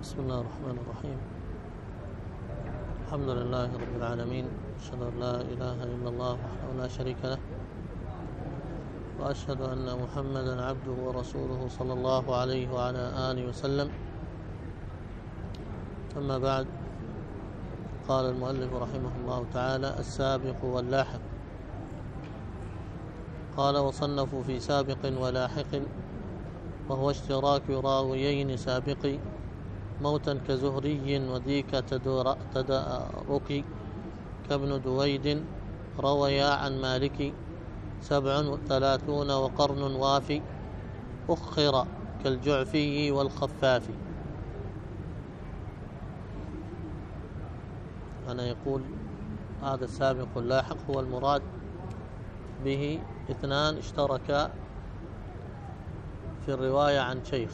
بسم الله الرحمن الرحيم. الحمد لله رب العالمين، أشهد أن لا إله إلا الله وحده لا شريك له، وأشهد أن محمدا عبده ورسوله صلى الله عليه وعلى آله وسلم. أما بعد، قال المؤلف رحمه الله تعالى: السابق واللاحق. قال: وصنفوا في سابق ولاحق، وهو اشتراك راويين سابق، موتا كزهري وذيك تدارك، كابن دويد رويا عن مالك، 37 وقرن وافي، أخر كالجعفي والخفاف. أنا يقول هذا السابق واللاحق هو المراد به اثنان اشتركا في الرواية عن شيخ،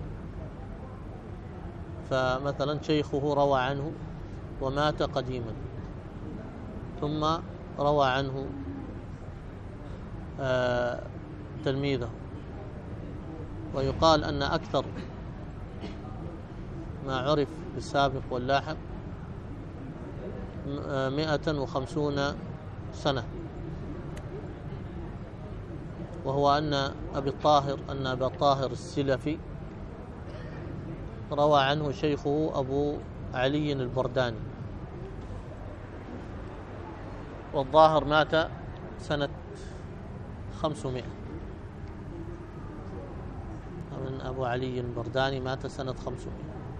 فمثلا شيخه روى عنه ومات قديما، ثم روى عنه تلميذه. ويقال أن أكثر ما عرف بالسابق واللاحق 150 سنة، وهو أن أبا الطاهر السلفي روى عنه شيخه أبو علي البرداني، والظاهر مات سنة 500. من أبو علي البرداني مات سنة 500،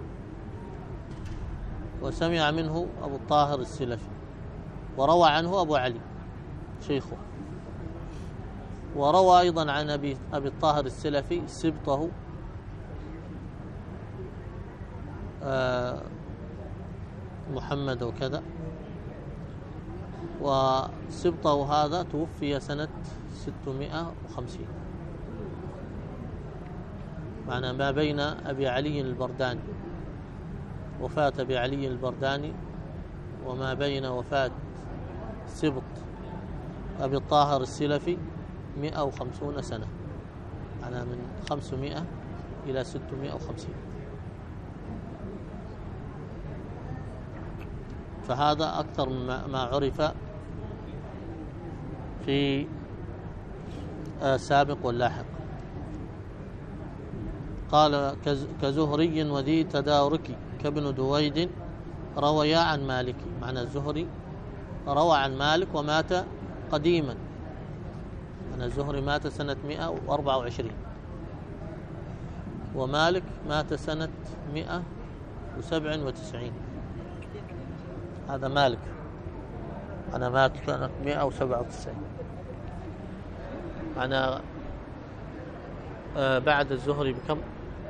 وسمع منه أبو الطاهر السلفي، وروى عنه أبو علي شيخه، وروى أيضا عن أبي الطاهر السلفي سبطه محمد وكذا، وسبطه هذا توفي سنة 650، معنى ما بين أبي علي البرداني، وفاة أبي علي البرداني، وما بين وفاة سبط أبي الطاهر السلفي 150 سنة، معنى من 500 إلى 650. فهذا أكثر ما عرف في سابق واللاحق. قال: كزهري وذي تدارك، كابن دويد رويا عن مالك. معنى الزهري روى عن مالك ومات قديما، معنى الزهري مات سنة 124، ومالك مات سنة 197. هذا مالك، أنا مات سنة 197، أنا بعد الزهري بكم؟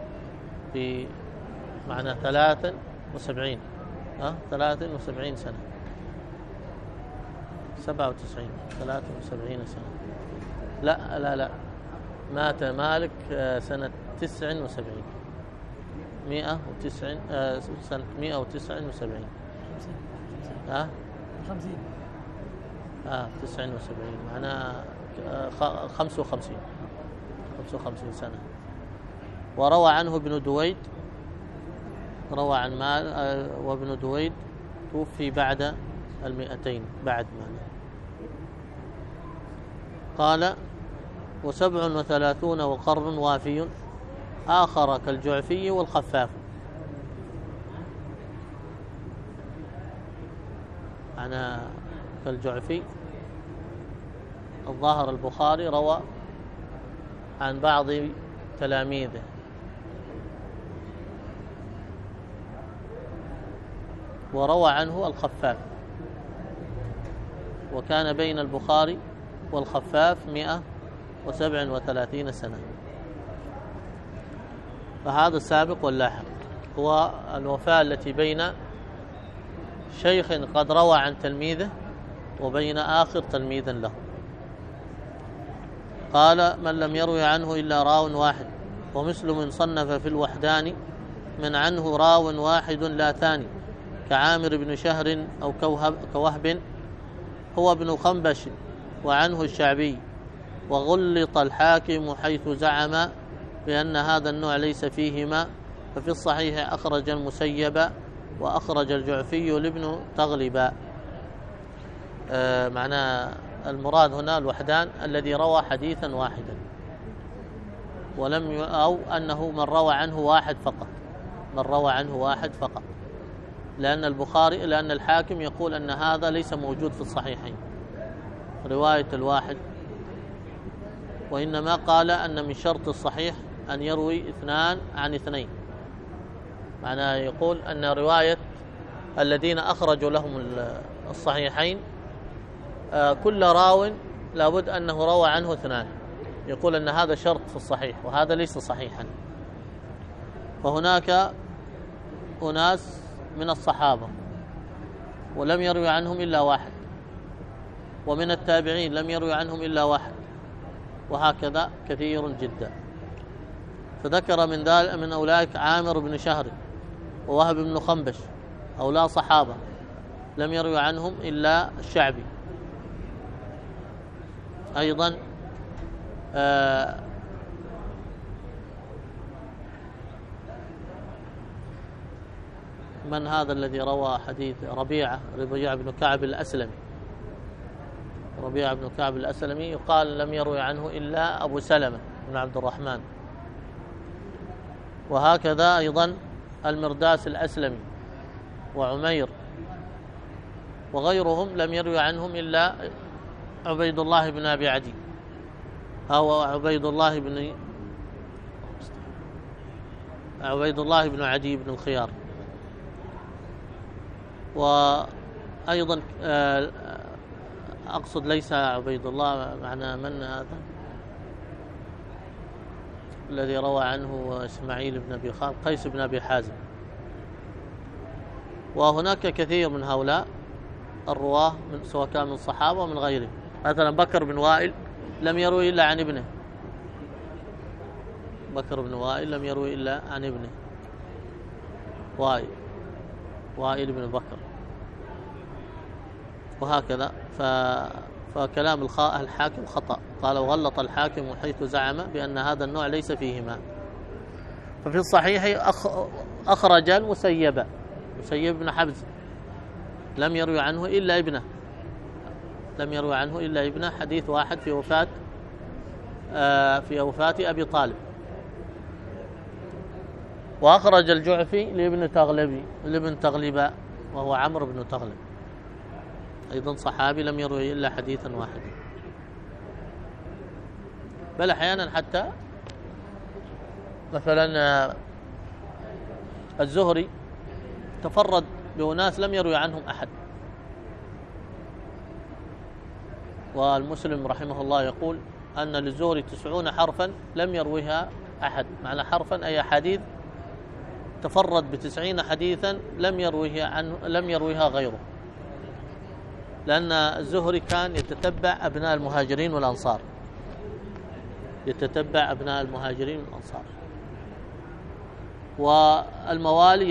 بمعنى 73 سنة، 97 73 سنة. لا مات مالك سنة 79، 109 سنة 179. 50 79 معناه 55 سنة. وروى عنه ابن دويد، روى عن وابن دويد توفي بعد 200 بعد معناه. قال: 37 وقرن وافي، آخر كالجعفي والخفاف. أنا كالجعفي الظاهر البخاري روى عن بعض تلاميذه، وروى عنه الخفاف، وكان بين البخاري والخفاف 137 سنة. فهذا السابق واللاحق هو الوفاة التي بين شيخ قد روى عن تلميذه وبين آخر تلميذ له. قال: من لم يروي عنه إلا راو واحد، ومسلم صنف في الوحدان، من عنه راو واحد لا ثاني، كعامر بن شهر أو كوهب، هو ابن خنبش، وعنه الشعبي، وغلط الحاكم حيث زعم بأن هذا النوع ليس فيهما ففي الصحيح أخرج المسيب وأخرج الجعفي لابن تغلب. معنى المراد هنا الوحدان الذي روى حديثا واحدا، أو أنه من روى عنه واحد فقط، من روى عنه واحد فقط، لأن الحاكم يقول أن هذا ليس موجود في الصحيحين رواية الواحد، وإنما قال أن من شرط الصحيح أن يروي اثنان عن اثنين. معناه يقول أن رواية الذين أخرجوا لهم الصحيحين كل راو لابد أنه روى عنه اثنان، يقول أن هذا شرط في الصحيح، وهذا ليس صحيحا. فهناك أناس من الصحابة ولم يروي عنهم إلا واحد، ومن التابعين لم يروي عنهم إلا واحد، وهكذا كثير جدا. فذكر من أولئك عامر بن شهر ووهب بن خنبش، هؤلاء صحابة لم يروي عنهم إلا الشعبي. أيضا من هذا الذي روى حديث ربيعة بن كعب الأسلمي؟ ربيعة بن كعب الأسلمي يقال لم يروي عنه إلا أبو سلمة بن عبد الرحمن. وهكذا أيضا المرداس الأسلمي وعمير وغيرهم لم يروي عنهم إلا عبيد الله بن أبي عدي أو عبيد الله بن عدي بن الخيار. وأيضا أقصد ليس عبيد الله، معنى من هذا الذي روى عنه إسماعيل بن أبي خالد، قيس بن أبي حازم. وهناك كثير من هؤلاء الرواه سواء كان من الصحابة ومن غيرهم. مثلا بكر بن وائل لم يروي إلا عن ابنه، بكر بن وائل لم يروي إلا عن ابنه وائل بن بكر. وهكذا فكلام الحاكم خطأ، قال وغلط الحاكم حيث زعم بأن هذا النوع ليس فيه ماء. ففي الصحيح أخرج المسيب بن حبز لم يروي عنه إلا ابنه، حديث واحد في وفاة أبي طالب. وأخرج الجعفي لابن تغلب وهو عمرو بن تغلب، أيضا صحابي لم يروي إلا حديثا واحدا. بل أحيانا حتى مثلا الزهري تفرد بأناس لم يروي عنهم أحد، والمسلم رحمه الله يقول أن للزهري 90 حرفا لم يرويها أحد، معنى حرفا أي حديث تفرد ب90 حديثا لم يرويها غيره، لأن الزهري كان يتتبع أبناء المهاجرين والأنصار، والموالي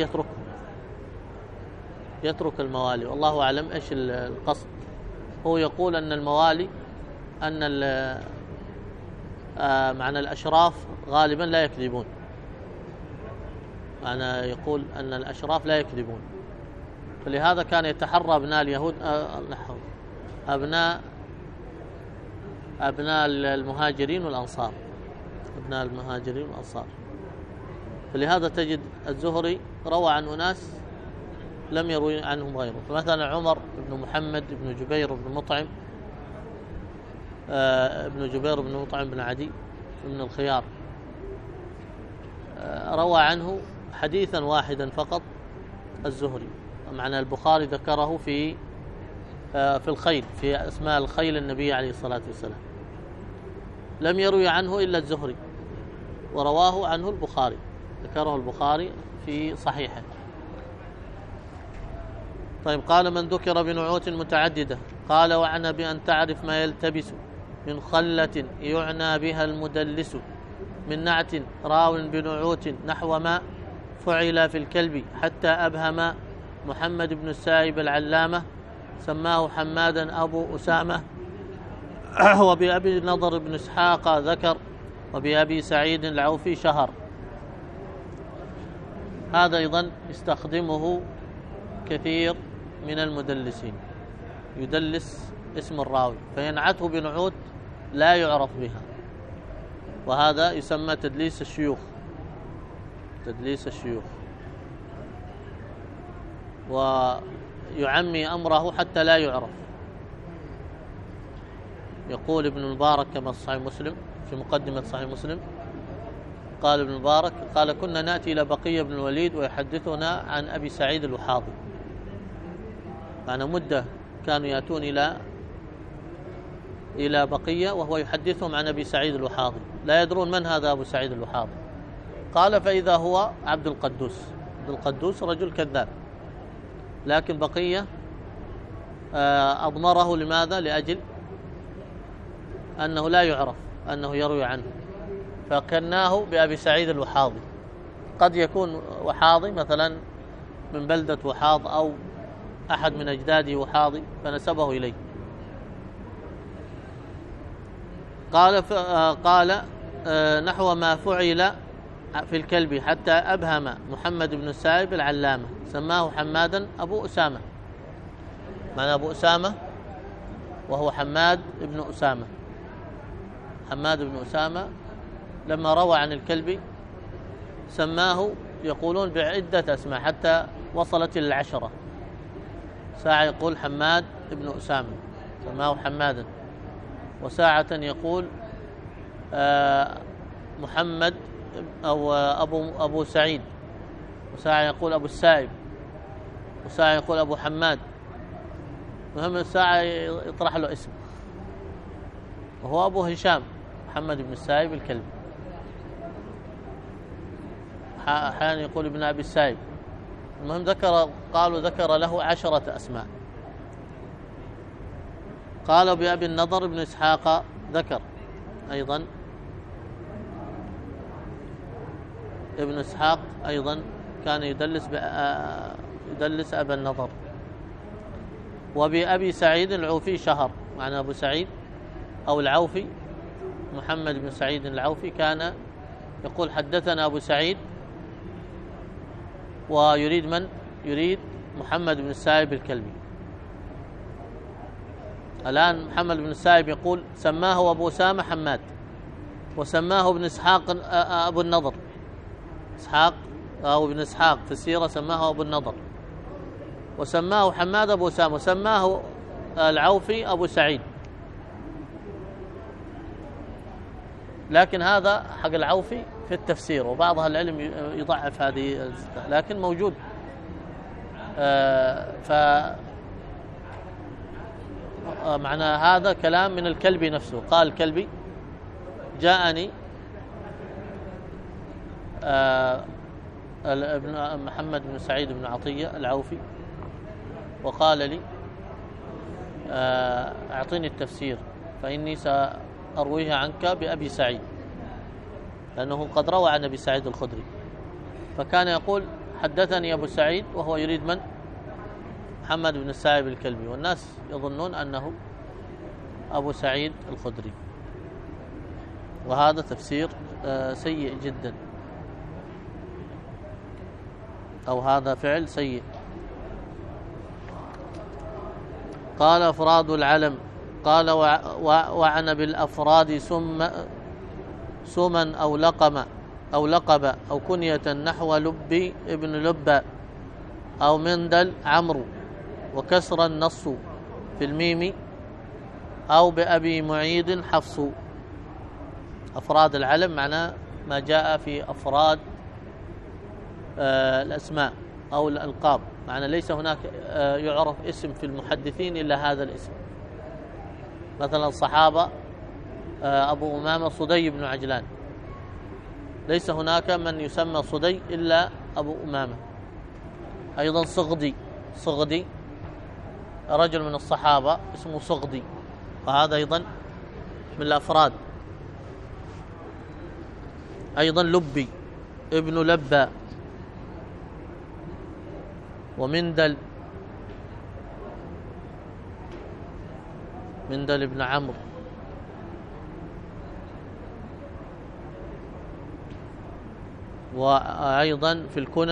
يترك الموالي، والله أعلم إيش القصد. هو يقول أن الموالي معنى الأشراف غالبا لا يكذبون، معنى يقول أن الأشراف لا يكذبون، فلهذا كان يتحرى أبناء اليهود أبناء المهاجرين والأنصار، فلهذا تجد الزهري روى عن أناس لم يروي عنهم غيره. فمثلا عمر بن محمد بن جبير بن مطعم بن عدي بن الخيار روى عنه حديثا واحدا فقط الزهري، معنى البخاري ذكره في الخيل، في أسماء الخيل النبي عليه الصلاة والسلام، لم يروي عنه إلا الزهري، ورواه عنه البخاري، ذكره البخاري في صحيحه. طيب، قال من ذكر بنعوت متعددة قال وعنى بأن تعرف ما يلتبس من خلة يعنى بها المدلس، من نعت راو بنعوت نحو ما فعل في الكلب حتى أبهم. محمد بن السائب العلامة سماه حمادا أبو أسامة، وبأبي النضر بن إسحاق، إسحاق ذكر، وبأبي سعيد العوفي شهر. وبأبي النضر بن إسحاق ذكر، وبأبي سعيد العوفي شهر. وبأبي نضر بن إسحاق ذكر، وبأبي سعيد العوفي شهر. وبأبي سعيد العوفي شهر. وبأبي سعيد العوفي شهر. هذا أيضا يستخدمه كثير من المدلسين، يدلس اسم الراوي فينعته بنعوت لا يعرف بها، وهذا يسمى تدليس الشيوخ، تدليس الشيوخ، ويعمي أمره حتى لا يعرف. يقول ابن المبارك كما في صحيح مسلم في مقدمة صحيح مسلم، قال ابن المبارك قال كنا نأتي إلى بقية بن الوليد ويحدثنا عن أبي سعيد الوحاضي، معنى مدة كانوا يأتون إلى بقية وهو يحدثهم عن أبي سعيد الوحاضي، لا يدرون من هذا أبو سعيد الوحاضي. قال فإذا هو عبد القدوس. عبد القدوس رجل كذاب، لكن بقية أضمره. لماذا؟ لأجل أنه لا يعرف أنه يروي عنه، فكناه بأبي سعيد الوحاضي. قد يكون وحاضي مثلا من بلدة وحاض أو أحد من أجداده وحاضي فنسبه إليه. قال نحو ما فعل في الكلب حتى أبهم محمد بن السائب العلامة سماه حمادا أبو أسامة، معنى أبو أسامة وهو حماد بن أسامة. حماد بن أسامة لما روى عن الكلب سماه يقولون بعدة أسماء حتى وصلت إلى 10. ساعة يقول حماد بن أسامة سماه حمادا، وساعة يقول محمد أو أبو سعيد، وساعة يقول أبو السائب، وساعة يقول أبو حماد. مهم ساعة يطرح له اسم، وهو أبو هشام محمد بن السائب الكلبي. أحيانا يقول ابن أبي السائب. المهم ذكر له 10 أسماء. قال بأبي النضر بن إسحاق ذكر أيضا ابن إسحاق أيضا كان يدلس أبا النضر. وبأبي سعيد العوفي شهر، معنى أبو سعيد أو العوفي محمد بن سعيد العوفي كان يقول حدثنا أبو سعيد، ويريد من؟ يريد محمد بن السائب الكلبي. الآن محمد بن السائب يقول سماه أبو أسامة حماد، وسماه ابن إسحاق أبو النضر، إسحاق أو ابن إسحاق في السيرة سماه أبو النضر، وسماه حماد أبو أسامة، وسماه العوفي أبو سعيد. لكن هذا حق العوفي في التفسير، وبعض أهل العلم يضعف هذه، لكن موجود. معنى هذا كلام من الكلبي نفسه. قال الكلبي جاءني ابن محمد بن سعيد بن عطية العوفي وقال لي أعطيني التفسير فإني سأرويها عنك بأبي سعيد، لأنه قد روى عن أبي سعيد الخدري. فكان يقول حدثني أبو سعيد وهو يريد من؟ محمد بن السائب الكلبي، والناس يظنون أنه أبو سعيد الخدري، وهذا تفسير سيء جدا، أو هذا فعل سيء. قال أفراد العلم. قال وعن بالأفراد سما أو لقب أو كنية نحو لبي ابن لبى أو مندل عمرو، وكسر النص في الميم، أو بأبي معيد حفص. أفراد العلم معناه ما جاء في أفراد الأسماء أو الألقاب، معنى ليس هناك يعرف اسم في المحدثين إلا هذا الاسم. مثلا الصحابة أبو أمامة صدي بن عجلان، ليس هناك من يسمى صدي إلا أبو أمامة. أيضا صغدي رجل من الصحابة اسمه صغدي، وهذا أيضا من الأفراد. أيضا لبي ابن لبى، ومندل ابن عمرو، وأيضا في الكنى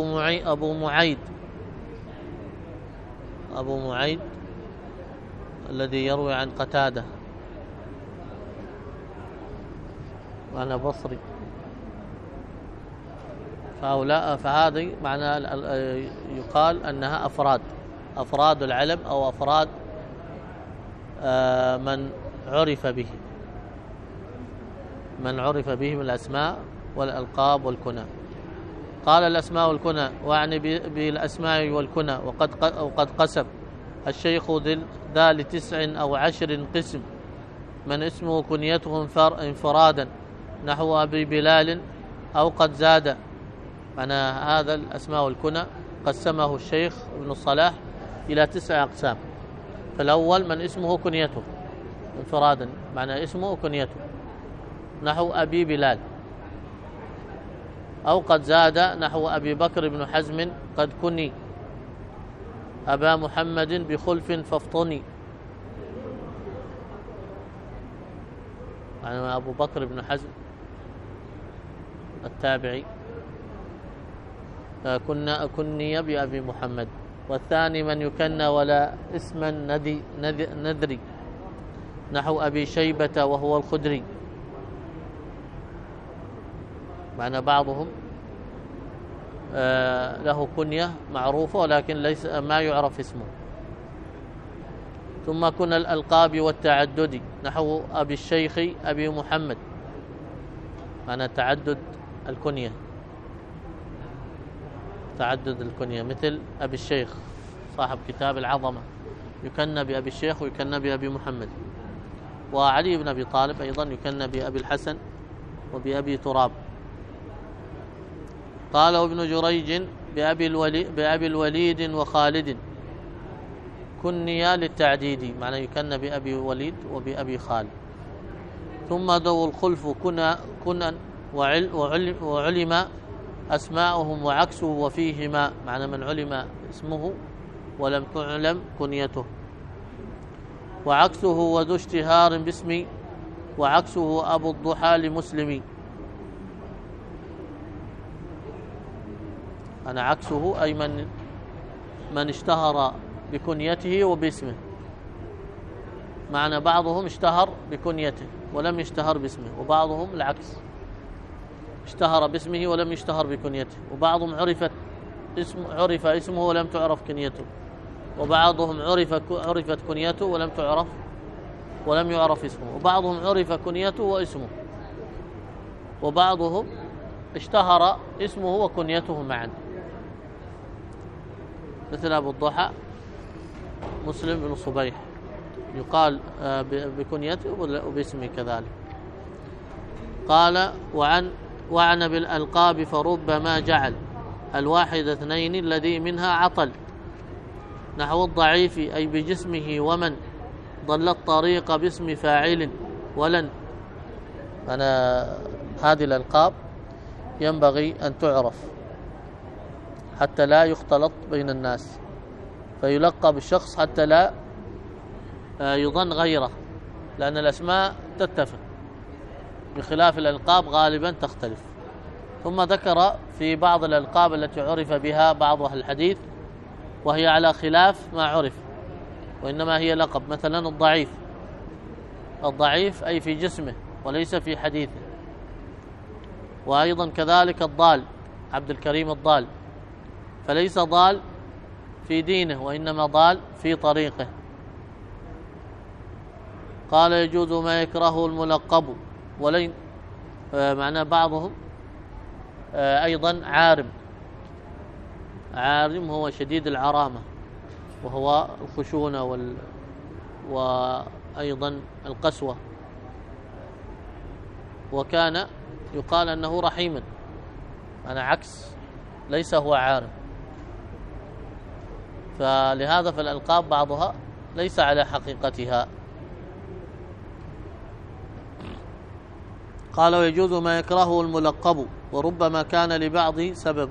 أبو معيد الذي يروي عن قتادة وأنا بصري. فهؤلاء فهذه معنى يقال أنها أفراد العلم أو أفراد من عرف به من الأسماء والألقاب والكنى. قال الأسماء والكنى واعني بالأسماء والكنى وقد قسم الشيخ ذا ل9 أو 10 قسم، من اسمه كنيته انفرادا نحو أبي بلال أو قد زاد. معنى هذا الأسماء والكنى قسمه الشيخ ابن الصلاح إلى 9 أقسام. فالأول من اسمه كنيته انفرادا، معنى اسمه كنيته نحو أبي بلال، أو قد زاد نحو أبي بكر بن حزم قد كني أبا محمد بخلف فافطني. يعني أبو بكر بن حزم التابعي كني بأبي محمد. والثاني من يكنى ولا اسما نذري نحو أبي شيبة وهو الخدري. معنى بعضهم له كنية معروفة ولكن ليس ما يعرف اسمه. ثم كن الألقاب والتعدد نحو أبي الشيخ أبي محمد، معنى تعدد الكنية مثل أبي الشيخ صاحب كتاب العظمة يكنى بأبي الشيخ ويكنى بأبي محمد. وعلي بن أبي طالب أيضا يكنى بأبي الحسن وبأبي تراب. قال ابن جريج بأبي الوليد وخالد كنيا للتعديد، معنى يكنى بأبي وليد وبأبي خالد. ثم ذو الخلف كنا وعلم أسماؤهم وعكسه وفيهما، معنى من علم اسمه ولم تعلم كنيته. وعكسه وذو اشتهار باسم وعكسه أبو الضحى لمسلم. أنا عكسه أي من اشتهر بكنيته وباسمه، معنى بعضهم اشتهر بكنيته ولم يشتهر باسمه، وبعضهم العكس اشتهر باسمه ولم يشتهر بكنيته، وبعضهم عرف اسمه ولم تعرف كنيته، وبعضهم عرفت كنيته ولم يعرف اسمه، وبعضهم عرف كنيته واسمه، وبعضهم اشتهر اسمه وكنيته معا، مثل أبو الضحى مسلم بن صبيح يقال بكنيته وباسمه كذلك. قال وعن بالألقاب فربما جعل الواحد 2 الذي منها عطل نحو الضعيف أي بجسمه ومن ضل الطريق باسم فاعل ولن. هذه الألقاب ينبغي أن تعرف حتى لا يختلط بين الناس، فيلقب الشخص حتى لا يظن غيره، لأن الأسماء تتفق بخلاف الألقاب غالبا تختلف. ثم ذكر في بعض الألقاب التي عرف بها بعض أهل الحديث وهي على خلاف ما عرف، وإنما هي لقب، مثلا الضعيف أي في جسمه وليس في حديثه. وأيضا كذلك الضال، عبد الكريم الضال، فليس ضال في دينه وإنما ضال في طريقه. قال يجوز ما يكرهه الملقب ولين، معنى بعضهم أيضا عارم هو شديد العرامة وهو الخشونة وأيضا القسوة، وكان يقال أنه رحيما، أنا عكس ليس هو عارم. فلهذا فالألقاب بعضها ليس على حقيقتها. قال ويجوز ما يكرهه الملقب وربما كان لبعض سبب.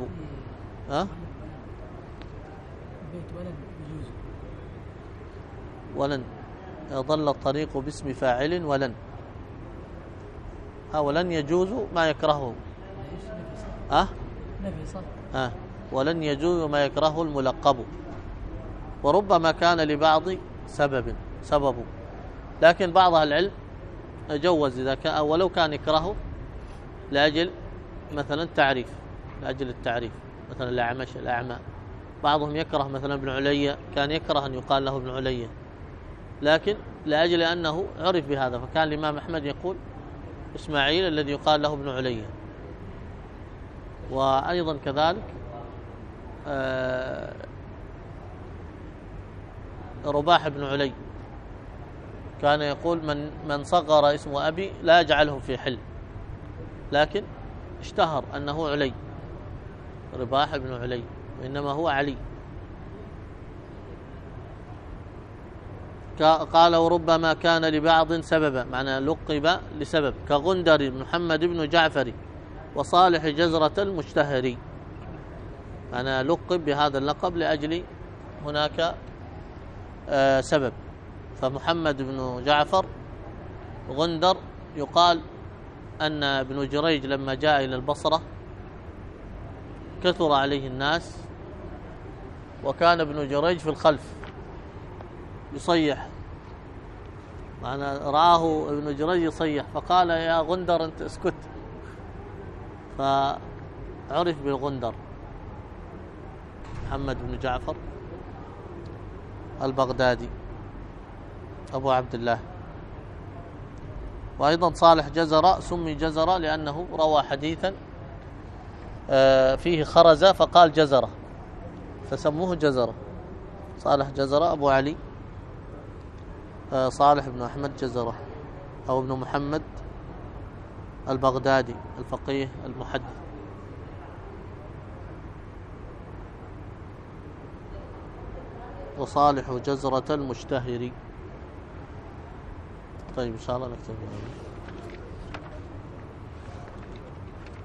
ولن ضل الطريق باسم فاعل ولن، ولن يجوز ما يكرهه. نفي صح. ولن يجوز ما يكرهه الملقب، وربما كان لبعض سبب، لكن بعض العلم جوز إذا كان ولو كان يكرهه لأجل مثلا تعريف، لأجل التعريف، مثلا الأعمش الأعمى، بعضهم يكره مثلا ابن علية، كان يكره أن يقال له ابن علية، لكن لأجل أنه عرف بهذا، فكان الإمام أحمد يقول إسماعيل الذي يقال له ابن علية. وأيضا كذلك رباح بن علي كان يقول من صغر اسم أبي لا أجعله في حل، لكن اشتهر أنه علي، رباح بن علي، وإنما هو علي. قال وربما كان لبعض سببا، معنى لقب لسبب، كغندر محمد بن جعفر وصالح جزرة المشتهري، أنا لقب بهذا اللقب لأجل هناك سبب. فمحمد بن جعفر، غندر، يقال أن ابن جريج لما جاء إلى البصرة كثر عليه الناس، وكان ابن جريج في الخلف يصيح، معنى رآه ابن جريج يصيح، فقال يا غندر أنت اسكت، فعرف بالغندر. محمد بن جعفر البغدادي أبو عبد الله. وأيضا صالح جزرة سمي جزرة لأنه روى حديثا فيه خرز فقال جزرة، فسموه جزرة. صالح جزرة أبو علي صالح بن أحمد جزرة أو ابن محمد البغدادي الفقيه المحدث. وصالح جزرة المشتهري. طيب إن شاء الله نكتب.